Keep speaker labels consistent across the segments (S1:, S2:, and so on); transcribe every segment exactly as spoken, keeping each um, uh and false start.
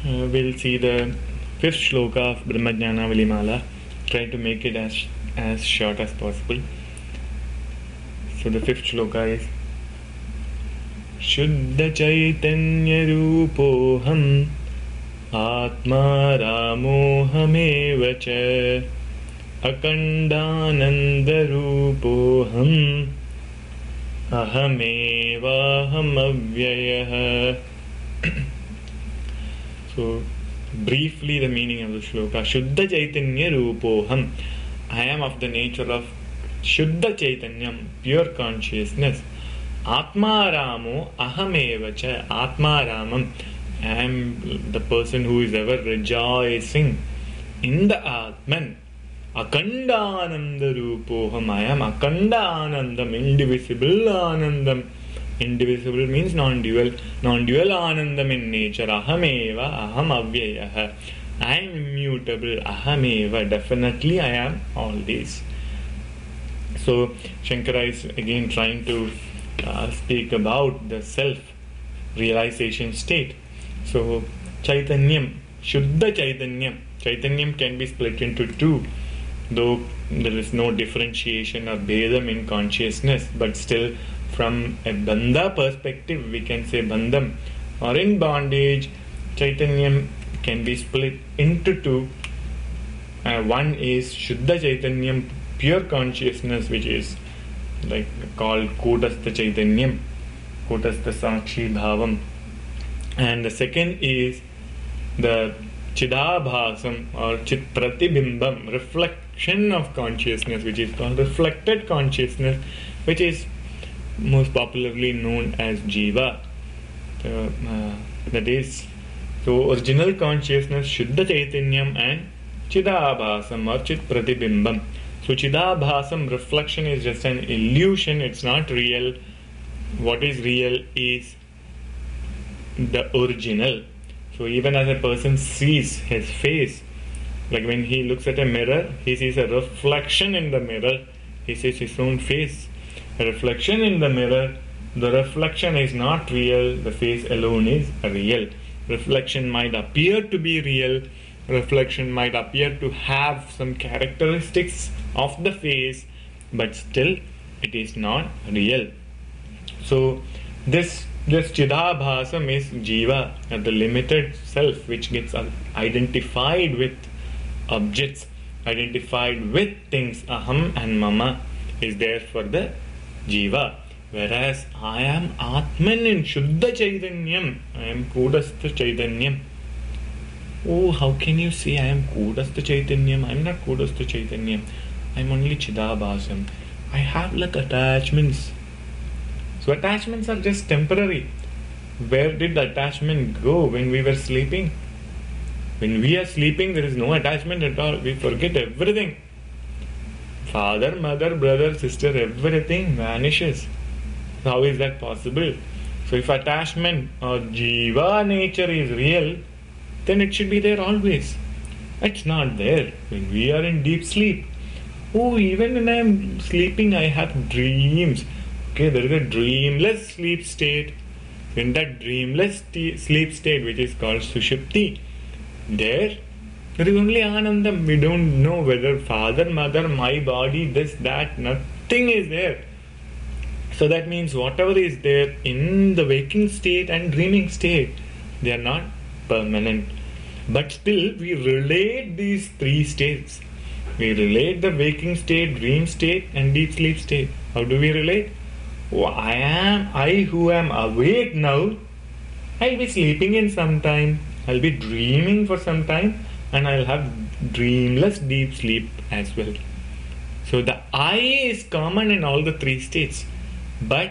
S1: uh, we'll see the fifth shloka of Brahmajnana Valimala. Try to make it as as short as possible. So the fifth shloka is Shuddha Chaitanya Rupoham Atma Ramohameva Cha Akandananda Rupoham Ahamevaham Avyayah. So briefly the meaning of the shloka. Shuddha Chaitanya Rupoham. I am of the nature of Shuddha Chaitanyam, pure consciousness. Atma Ramo Ahamevacha. Atma Ramam. I am the person who is ever rejoicing in the Atman. Akanda Ananda Rupoham. I am Akanda Anandam, indivisible Anandam. Indivisible means non-dual. Non-dual Anandam in nature. Ahameva, Aham Avyayah. I am immutable. Ahameva. Definitely I am all these. So Shankara is again trying to uh, speak about the self-realization state. So Chaitanyam, Shuddha Chaitanyam. Chaitanyam can be split into two, though there is no differentiation or Bhedam in consciousness, but still from a Bandha perspective we can say Bandham, or in bondage Chaitanyam can be split into two. Uh, one is Shuddha Chaitanyam, pure consciousness, which is like called Kutastha Chaitanyam, Kutastha Sakshi Bhavam, and the second is the Chidabhasam or Chit Pratibimbam, reflection of consciousness, which is called reflected consciousness, which is most popularly known as Jiva. So, uh, that is, so original consciousness, Shuddha Chaitanyam, and Chidabhasam or Chit Pratibimbam. So Chidabhasam, reflection, is just an illusion, it's not real. What is real is the original. So even as a person sees his face, like when he looks at a mirror, he sees a reflection in the mirror, he sees his own face. A reflection in the mirror, the reflection is not real, the face alone is real. Reflection might appear to be real, reflection might appear to have some characteristics of the face, but still it is not real. So this this Chidabhasam is Jiva, or the limited self, which gets identified with objects, identified with things. Aham and Mama is there for the Jiva, whereas I am Atman in Shuddha Chaitanyam, I am Kutastha Chaitanyam. Oh, how can you say I am Kutastha Chaitanyam? I am not Kutastha Chaitanyam. I am only Chidabhasam. I have like attachments. So attachments are just temporary. Where did the attachment go when we were sleeping? When we are sleeping, there is no attachment at all. We forget everything. Father, mother, brother, sister, everything vanishes. So how is that possible? So if attachment or Jiva nature is real, then it should be there always. It's not there when we are in deep sleep. Oh, even when I am sleeping, I have dreams. Okay, there is a dreamless sleep state. In that dreamless t- sleep state, which is called Sushupti, there, there is only Anandam. We don't know whether father, mother, my body, this, that, nothing is there. So that means whatever is there in the waking state and dreaming state, they are not permanent. But still, we relate these three states. We relate the waking state, dream state, and deep sleep state. How do we relate? Oh, I am, I who am awake now, I'll be sleeping in some time, I'll be dreaming for some time, and I'll have dreamless deep sleep as well. So the I is common in all the three states, but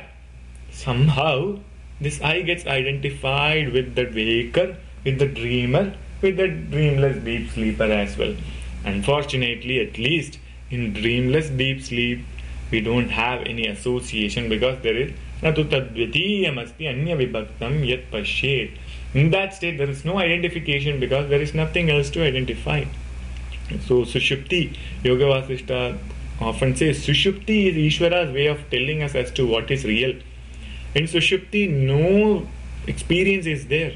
S1: somehow this I gets identified with the waker, with the dreamer, with the dreamless deep sleeper as well. Unfortunately, at least in dreamless deep sleep, we don't have any association, because there is natu tadvitiyam asti anya vibhaktam yat pashyet. In that state, there is no identification, because there is nothing else to identify. So Sushupti, Yoga Vasishta often says Sushupti is Ishvara's way of telling us as to what is real. In Sushupti, no experience is there.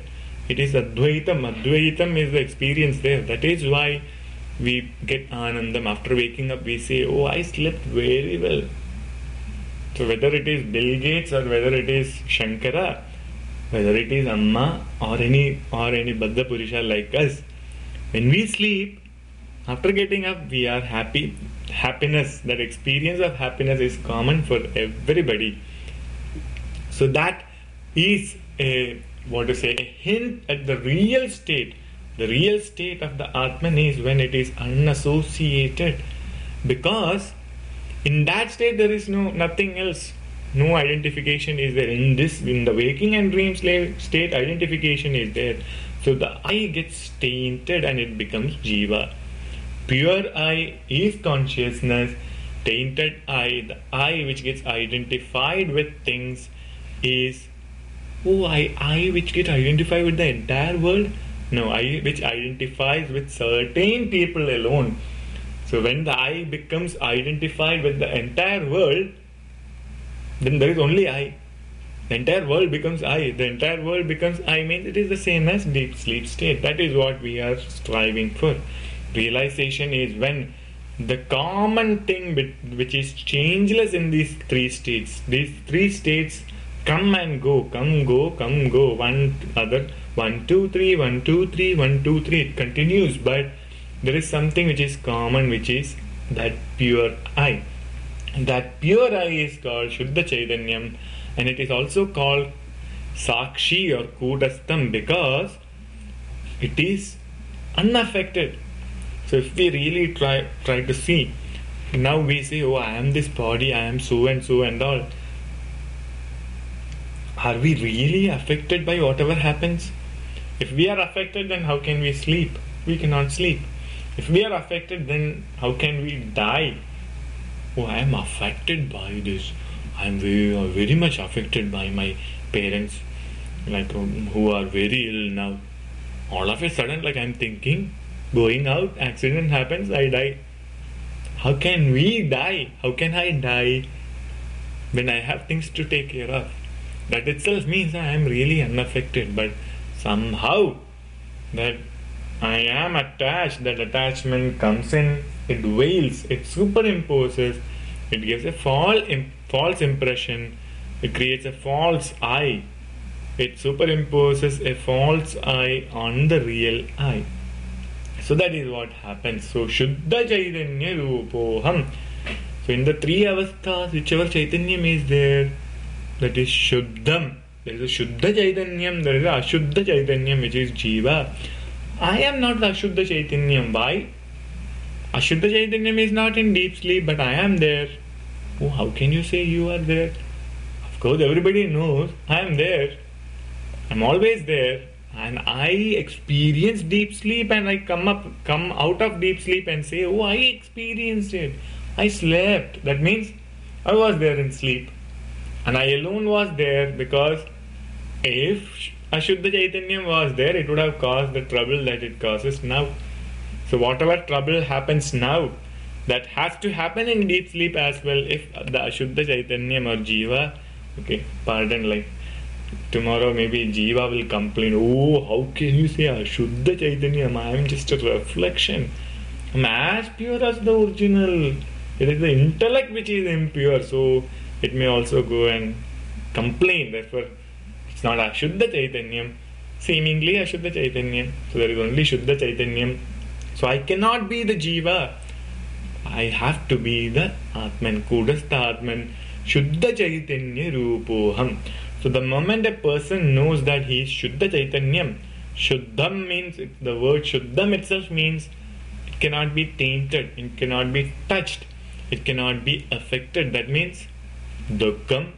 S1: It is Advaitam. Advaitam is the experience there. That is why we get Anandam. After waking up, we say, oh, I slept very well. So whether it is Bill Gates or whether it is Shankara, whether it is Amma or any or any Baddha Purusha like us, when we sleep, after getting up, we are happy. Happiness, that experience of happiness is common for everybody. So that is a, what to say, a hint at the real state. The real state of the Atman is when it is unassociated. Because in that state there is no nothing else. No identification is there. In this, in the waking and dream state, identification is there. So the I gets tainted and it becomes Jiva. Pure I is consciousness. Tainted I, the I which gets identified with things, is oh I, I which gets identified with the entire world? No, I which identifies with certain people alone. So when the I becomes identified with the entire world, then there is only I. The entire world becomes I. The entire world becomes I means it is the same as deep sleep state. That is what we are striving for. Realization is when the common thing which is changeless in these three states, these three states come and go, come, go, come, go, one, other, one, two, three, one, two, three, one, two, three, it continues, but there is something which is common, which is that pure I. And that pure I is called Shuddha Chaitanyam, and it is also called Sakshi or Kudastham because it is unaffected. So if we really try try to see, now we say, oh, I am this body, I am so and so and all. Are we really affected by whatever happens? If we are affected, then how can we sleep? We cannot sleep. If we are affected, then how can we die? Oh, I am affected by this. I am very, very much affected by my parents, like um, who are very ill now. All of a sudden, like I am thinking, going out, accident happens, I die. How can we die? How can I die when I have things to take care of? That itself means I am really unaffected, but somehow that I am attached, that attachment comes in, it veils, it superimposes, it gives a false, false impression, it creates a false I, it superimposes a false I on the real I. So that is what happens. So Shuddha Chaitanya Rupoham. So in the three avasthas, whichever Chaitanyam is there, that is Shuddham. There is a Shuddha Chaitanyam, there is a Ashuddha Chaitanyam, which is Jiva. I am not the Ashuddha Chaitanyam. Why? Ashuddha Chaitanyam is not in deep sleep, but I am there. Oh, how can you say you are there? Of course, everybody knows I am there. I am always there. And I experience deep sleep and I come up, come out of deep sleep and say, oh, I experienced it. I slept. That means I was there in sleep. And I alone was there because if Ashuddha Chaitanyam was there, it would have caused the trouble that it causes now. So whatever trouble happens now, that has to happen in deep sleep as well. If the Ashuddha Chaitanyam or Jiva, okay, pardon, like tomorrow maybe Jiva will complain, oh, how can you say Ashuddha Chaitanyam? I am just a reflection. I am as pure as the original. It is the intellect which is impure. So it may also go and complain. Therefore, it's not Ashuddha Chaitanyam. Seemingly Ashuddha Chaitanyam. So there is only Shuddha Chaitanyam. So I cannot be the Jiva. I have to be the Atman, Kudastha Atman, Shuddha Chaitanya Rupoham. So the moment a person knows that he is Shuddha Chaitanyam, Shuddham means, the word Shuddham itself means it cannot be tainted, it cannot be touched, it cannot be affected. That means Dukkham,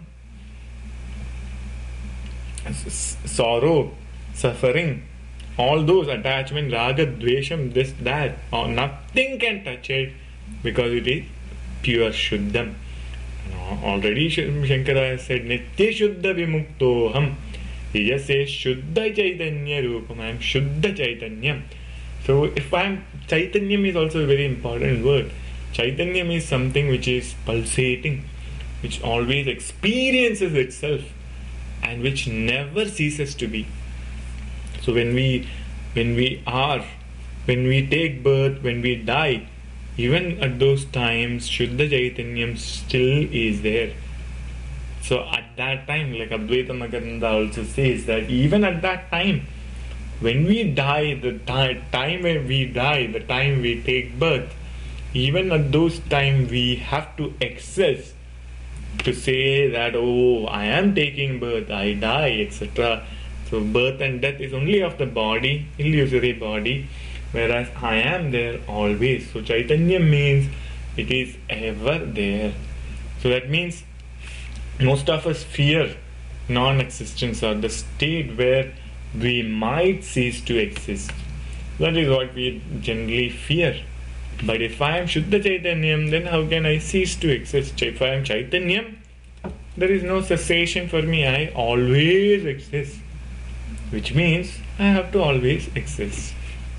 S1: sorrow, suffering, all those attachment, raga, dvesham, this, that, or nothing can touch it because it is pure Shuddham. Already Shankara has said Nitya Shuddha Vimuktoham. He just says Shuddha Chaitanya Rupam. I am Shuddha Chaitanyam. So if I am, Chaitanyam is also a very important word. Chaitanyam is something which is pulsating, which always experiences itself and which never ceases to be. So when we when we are, when we take birth, when we die, even at those times, Shuddha Chaitanyam still is there. So at that time, like Advaita Makaranda also says, that even at that time, when we die, the time, time when we die, the time we take birth, even at those time we have to access to say that, oh, I am taking birth, I die, et cetera. So birth and death is only of the body, illusory body, whereas I am there always. So Chaitanya means it is ever there. So that means most of us fear non-existence, or the state where we might cease to exist. That is what we generally fear. But if I am Shuddha Chaitanyam, then how can I cease to exist? If I am Chaitanyam, there is no cessation for me. I always exist. Which means I have to always exist.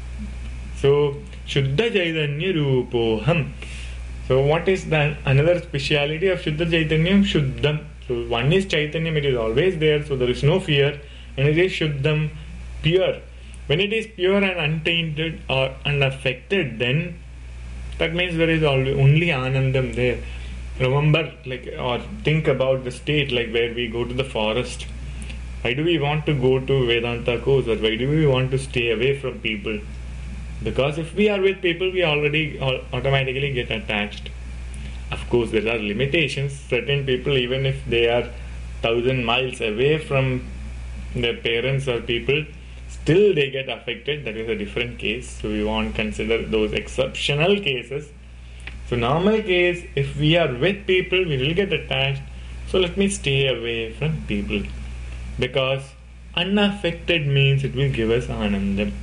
S1: So, Shuddha Chaitanya Rupoham. So what is that? Another speciality of Shuddha Chaitanyam? Shuddham. So one is Chaitanyam, it is always there, so there is no fear. And it is Shuddham, pure. When it is pure and untainted or unaffected, then that means there is only Anandam there. Remember, like, or think about the state, like where we go to the forest. Why do we want to go to Vedanta course, or why do we want to stay away from people? Because if we are with people, we already automatically get attached. Of course, there are limitations. Certain people, even if they are thousand miles away from their parents or people, still they get affected. That is a different case. So we won't consider those exceptional cases. So normal case, if we are with people, we will get attached. So let me stay away from people. Because unaffected means it will give us Anandam.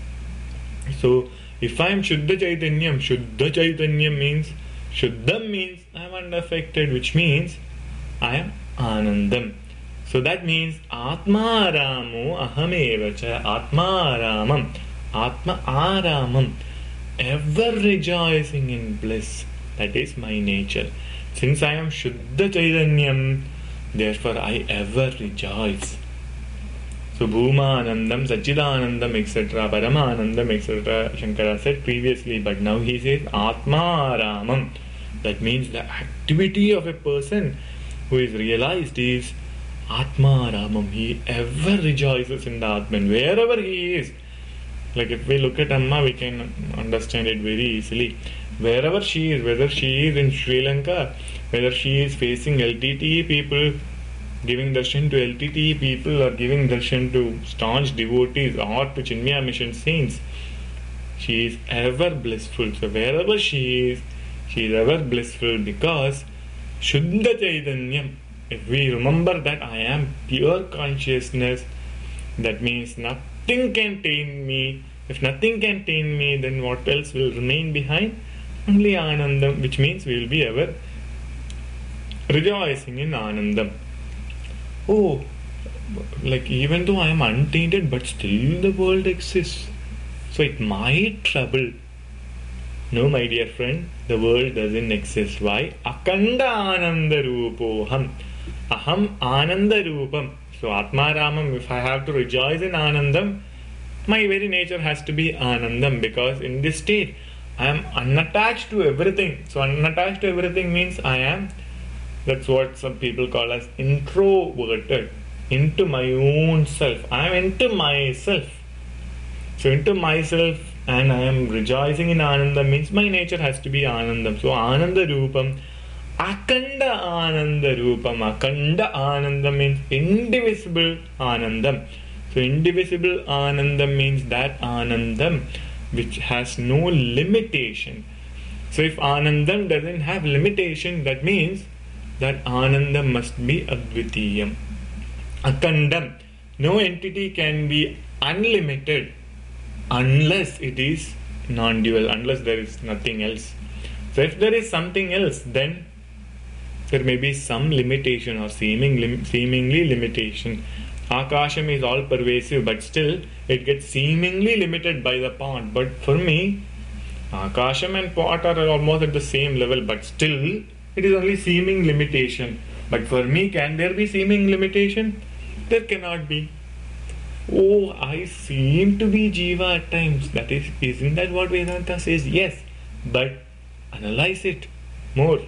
S1: So if I am Shuddha Chaitanyam, Shuddha Chaitanyam means, Shuddham means I am unaffected, which means I am Anandam. So that means Atma Aramo Ahamevacha, Atma Aramam, Atma Aramam, ever rejoicing in bliss. That is my nature. Since I am Shuddha Chaitanyam, therefore I ever rejoice. So Bhumanandam, Sachidanandam, et cetera, Paramanandam, et cetera, Shankara said previously, but now he says Atma Aramam. That means the activity of a person who is realized is Atma Aramam. He ever rejoices in the Atman, wherever he is. Like if we look at Amma, we can understand it very easily. Wherever she is, whether she is in Sri Lanka, whether she is facing L T T E people, giving darshan to L T T E people, or giving darshan to staunch devotees or to Chinmaya Mission saints, she is ever blissful. So wherever she is, she is ever blissful, because Shuddha Chaitanyam, if we remember that I am pure consciousness, that means nothing can taint me. If nothing can taint me, then what else will remain behind? Only Anandam, which means we will be ever rejoicing in Anandam. Oh, like even though I am untainted, but still the world exists. So it might trouble. No, my dear friend, the world doesn't exist. Why? Akanda Ananda Rupoham. Aham Ananda Rupam. So Atma Ramam, if I have to rejoice in Anandam, my very nature has to be Anandam, because in this state I am unattached to everything. So unattached to everything means I am, that's what some people call as introverted, into my own self. I am into myself. So into myself, and I am rejoicing in Anandam means my nature has to be Anandam. So Ananda Rupam, Akanda Ananda Rupam. Akanda Anandam means indivisible Anandam. So indivisible Anandam means that Anandam which has no limitation. So if Anandam doesn't have limitation, that means that Anandam must be Advitiyam. Akandam. No entity can be unlimited unless it is non-dual, unless there is nothing else. So if there is something else, then there may be some limitation or seeming lim- seemingly limitation. Akasham is all pervasive, but still it gets seemingly limited by the pot. But for me, Akasham and pot are almost at the same level, but still it is only seeming limitation. But for me, can there be seeming limitation? There cannot be. oh, I seem to be Jiva at times. That is, isn't that what Vedanta says? Yes, but analyze it more.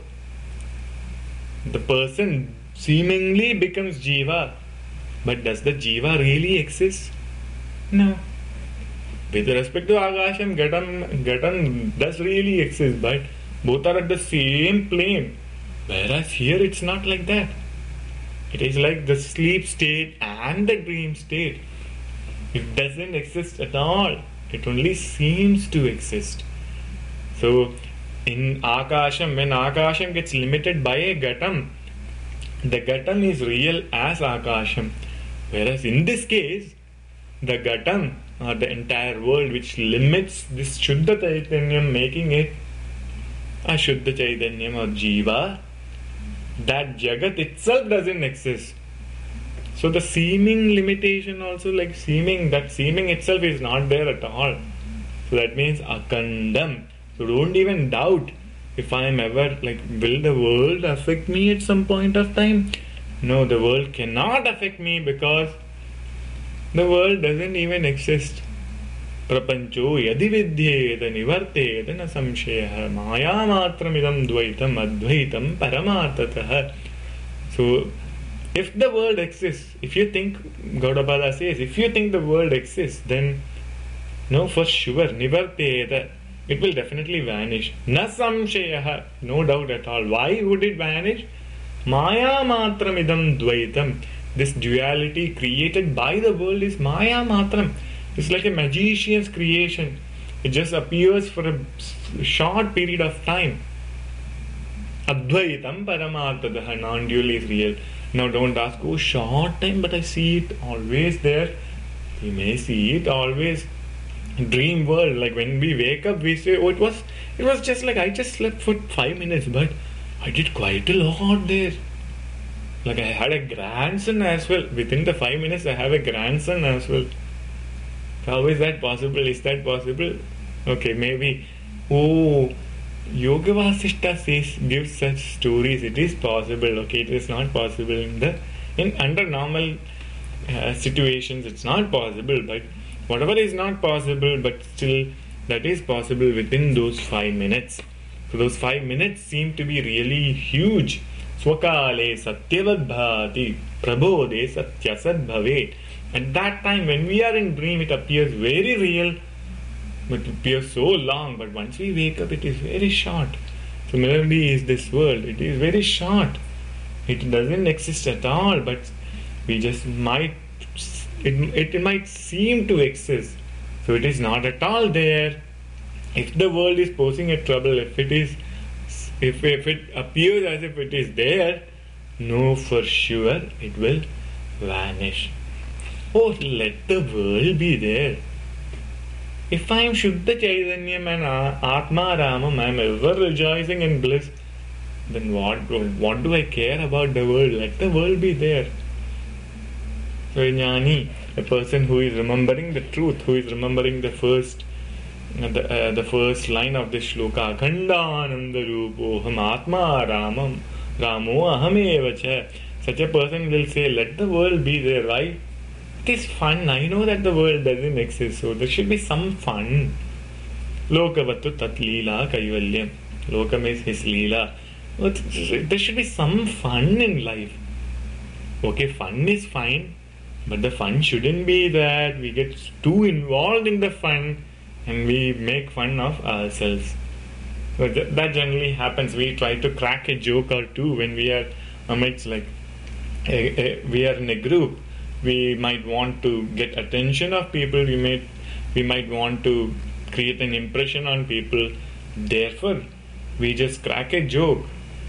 S1: The person seemingly becomes Jiva, but does the Jiva really exist? No. With respect to Akasham, Ghatam, Ghatam does really exist, but both are at the same plane. Whereas here it's not like that. It is like the sleep state and the dream state. It doesn't exist at all. It only seems to exist. So, in Akasham, when Akasham gets limited by a Ghatam, the Ghatam is real as Akasham. Whereas in this case, the Ghatam, or the entire world which limits this Shuddha Chaitanyam, making it a Shuddha Chaitanyam or Jiva, that Jagat itself doesn't exist. So the seeming limitation also, like seeming, that seeming itself is not there at all. So that means Akandam. So don't even doubt if I am ever, like, will the world affect me at some point of time? No, the world cannot affect me because the world doesn't even exist. Prapancho yadi vidyeta nivarteta na samshayah maya matramidam dvaitam advaitam paramartatah. So, if the world exists, if you think, Gaudapada says, if you think the world exists, then no, for sure, nivarteta, it will definitely vanish. Na samshayah, no doubt at all. Why would it vanish? Maya matramidam dvaitam. This duality created by the world is Maya matram. It's like a magician's creation. It just appears for a short period of time. Advaitam paramartadaha, non-dual is real. Now don't ask, oh, short time, but I see it always there. We may see it always. Dream world, like when we wake up, we say, oh, it was, it was just like I just slept for five minutes, but I did quite a lot there. Like I had a grandson as well. Within the five minutes, I have a grandson as well. How is that possible? Is that possible? Okay, maybe. Oh, Yoga Vasishta says, gives such stories. It is possible. Okay, it is not possible in the in under normal uh, situations. It's not possible. But whatever is not possible, but still that is possible within those five minutes. So those five minutes seem to be really huge. Swakale satyavad bhati prabodhe satyasad bhavet. At that time, when we are in dream, it appears very real, but it appears so long. But once we wake up, it is very short. Similarly, is this world. It is very short. It doesn't exist at all, but we just might, it, it might seem to exist. So it is not at all there. If the world is posing a trouble, if it is, if, if it appears as if it is there, no, for sure, it will vanish. Oh, let the world be there. If I am Shuddha Chaitanyam and Atma Ramam, I am ever rejoicing in bliss, then what, what do I care about the world? Let the world be there. So, Jnani, a person who is remembering the truth, who is remembering the first the, uh, the first line of this shloka, Khandananda Rupoham Atma Ramam Ramo Ahamevacha. Such a person will say, let the world be there, right? It is fun. I know that the world doesn't exist, so there should be some fun. Lokavattu tat leela kaivalyam. Lokam is his leela. There should be some fun in life. Okay, fun is fine, but the fun shouldn't be that we get too involved in the fun and we make fun of ourselves. So th- that generally happens. We try to crack a joke or two when we are amidst, like, a, a, we are in a group. We might want to get attention of people. We may, we might want to create an impression on people. Therefore, we just crack a joke.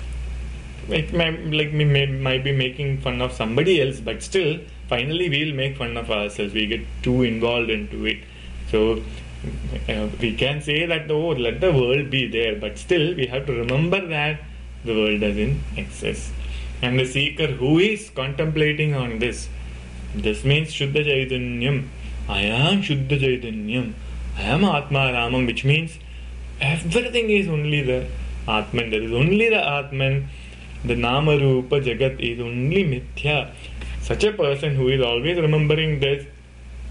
S1: It may, like we may, might be making fun of somebody else, but still, finally, we'll make fun of ourselves. We get too involved into it. So uh, we can say that, oh, let the world be there, but still, we have to remember that the world doesn't exist. And the seeker who is contemplating on this, this means Shuddha Chaitanyam. I am Shuddha Chaitanyam. I am Atma Ramam, which means everything is only the Atman. There is only the Atman. The Nama Rupa Jagat is only Mithya. Such a person who is always remembering this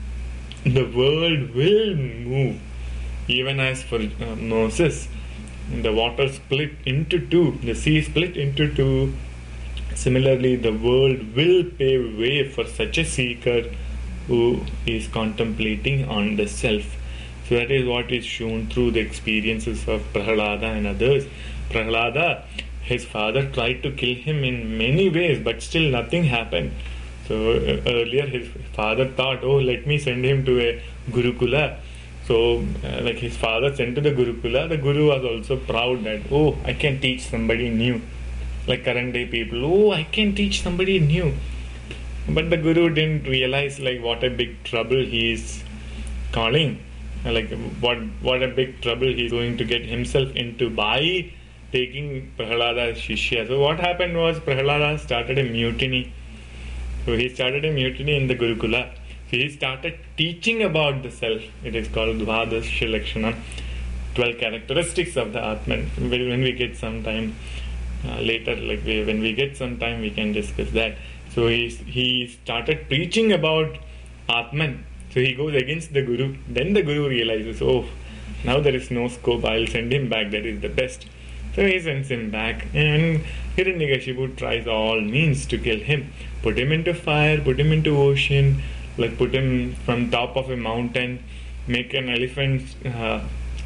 S1: the world will move. Even as for uh, Moses, the water split into two, the sea split into two. Similarly, the world will pave way for such a seeker who is contemplating on the self. So that is what is shown through the experiences of Prahlada and others. Prahlada, his father tried to kill him in many ways, but still nothing happened. So uh, earlier his father thought, oh, let me send him to a Gurukula. So uh, like his father sent to the Gurukula, the Guru was also proud that, oh, I can teach somebody new. Like current day people, oh, I can teach somebody new. But the Guru didn't realize like what a big trouble he is calling. Like what what a big trouble he's going to get himself into by taking Prahlada as Shishya. So what happened was Prahlada started a mutiny. So he started a mutiny in the Gurukula. So he started teaching about the self. It is called Dvadasya Lakshana, twelve characteristics of the Atman. When we get some time uh, later, like we, when we get some time, we can discuss that. So he he started preaching about Atman. So he goes against the Guru. Then the Guru realizes, oh, now there is no scope. I'll send him back. That is the best. So he sends him back, and Hiranyakashipu tries all means to kill him. Put him into fire, put him into ocean, like put him from top of a mountain, make an elephant uh,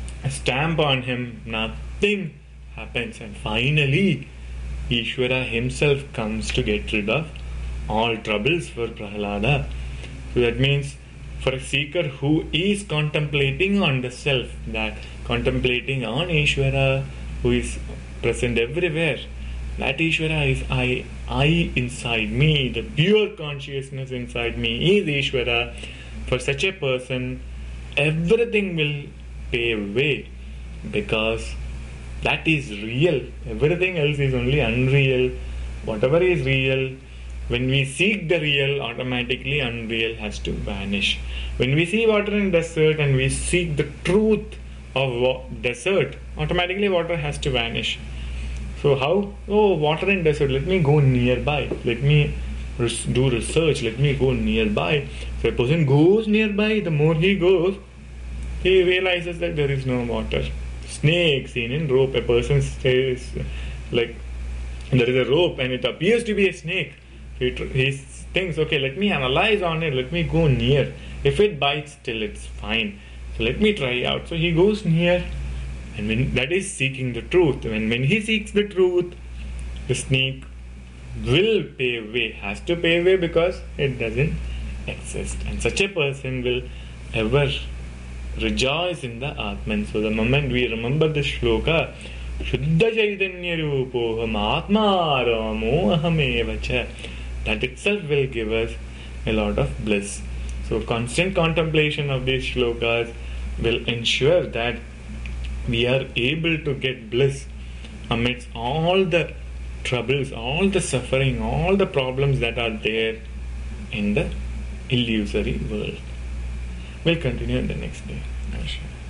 S1: stamp on him. Nothing happens, and finally, Ishvara himself comes to get rid of all troubles for Prahlada. So that means for a seeker who is contemplating on the self, that contemplating on Ishvara, who is present everywhere, that Ishvara is I, I inside me, the pure consciousness inside me is Ishvara. For such a person, everything will pave way, because that is real. Everything else is only unreal. Whatever is real, when we seek the real, automatically unreal has to vanish. When we see water in desert and we seek the truth of wa- desert, automatically water has to vanish. So how? Oh, water in desert, let me go nearby. Let me res- do research. Let me go nearby. So a person goes nearby, the more he goes, he realizes that there is no water. Snake seen in rope. A person says, like, there is a rope and it appears to be a snake. He, tr- he thinks, okay, let me analyze on it, let me go near. If it bites, still it's fine. So let me try out. So he goes near, and when that is seeking the truth. When when he seeks the truth, the snake will pave way, has to pave way, because it doesn't exist. And such a person will ever rejoice in the Atman. So the moment we remember this shloka, Shuddha Chaitanya Rupoham Atma Ramo Aham Cha, that itself will give us a lot of bliss. So constant contemplation of these shlokas will ensure that we are able to get bliss amidst all the troubles, all the suffering, all the problems that are there in the illusory world. We'll continue in the next day. Namaskar.